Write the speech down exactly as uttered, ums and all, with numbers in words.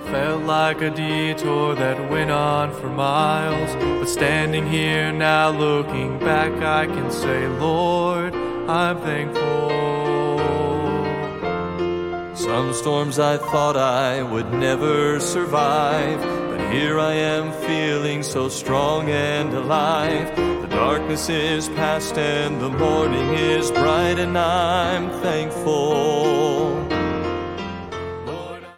Felt like a detour that went on for miles. But standing here now looking back, I can say, Lord, I'm thankful. Some storms I thought I would never survive, but here I am feeling so strong and alive. The darkness is past and the morning is bright, and I'm thankful.